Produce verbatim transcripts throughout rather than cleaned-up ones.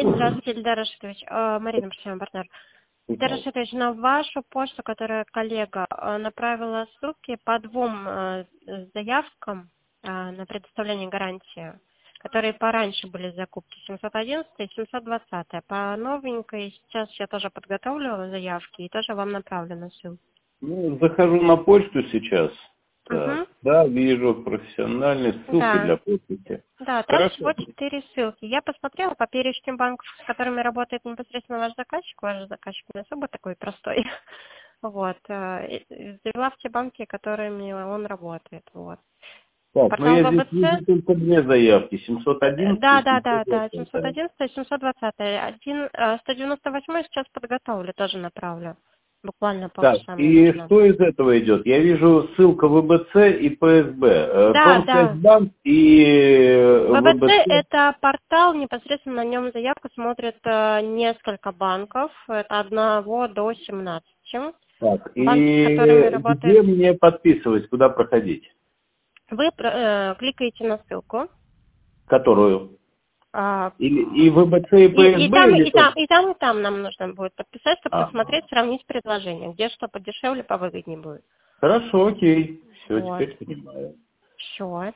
Здравствуйте, Ильдар Рашитович. Э, Марина, причем партнер. Ильдар Рашитович, на вашу почту, которая коллега э, направила ссылки по двум э, заявкам э, на предоставление гарантии, которые пораньше были закупки, семьсот одиннадцать и семьсот двадцать. По новенькой сейчас я тоже подготовлю заявки и тоже вам направлю на ссылку. Ну, захожу на почту сейчас. Так, Угу. да, вижу профессиональные ссылки Да. для подписи. Да, там Хорошо. всего четыре ссылки. Я посмотрела по перечню банков, с которыми работает непосредственно ваш заказчик. Ваш заказчик не особо такой простой. Вот. э, и Завела в те банки, которыми он работает. Вот. Так, ну Портал я здесь ВВЦ. вижу только две заявки. семьсот одиннадцать Да, и да, да, семьсот да. двадцать. семьсот одиннадцать и семьсот двадцать. Один, э, сто девяносто восемь сейчас подготовлю, тоже направлю. Буквально Так, полчаса мне и нужно. что из этого идет? Я вижу ссылка ВБЦ и ПСБ. Э, Да, да. Промсвязьбанк и э, ВБЦ – ВБЦ. это портал, непосредственно на нем заявку смотрят э, несколько банков, это одного до семнадцати. Так, Банки, с которыми и работает. где мне подписывать, куда проходить? Вы э, кликаете на ссылку. Которую? а, Или и ВБЦ, и и, и, ПСБ, там, или и, там, только? и там, и там нам нужно будет подписать, чтобы А, посмотреть, сравнить предложения, где что подешевле, повыгоднее будет. хорошо, окей. Все, Вот. теперь понимаю. Все.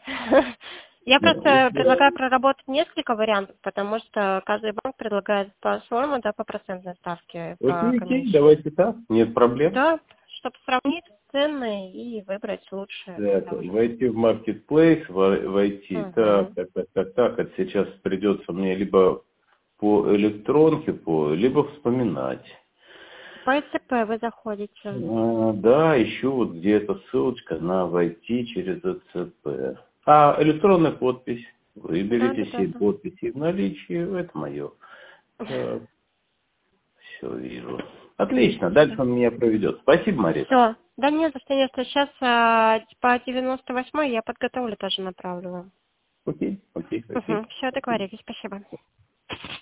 Я Ну, просто предлагаю проработать несколько вариантов, потому что каждый банк предлагает по-своему, да, по процентной ставке, по окей, окей, комиссии. давайте так, нет проблем. Да, чтобы сравнить цены и выбрать лучшее Так, для вас. войти в маркетплейс, во- войти, так, Угу. так, так, так, так, это сейчас придется мне либо по электронке, по, либо вспоминать. По ЭЦП вы заходите. А, да, ищу вот где эта ссылочка на войти через ЭЦП. А, электронная подпись. Да, Выберите да, да, семь подписей в наличии, это мое. да. Так, все вижу. Отлично, дальше он меня проведет. Спасибо, Марина. Все. Да нет, за что, нет, сейчас а, по девяносто восьмой я подготовлю, тоже направлю вам. Окей, окей, окей. Угу. Все, Спасибо. договорились, спасибо.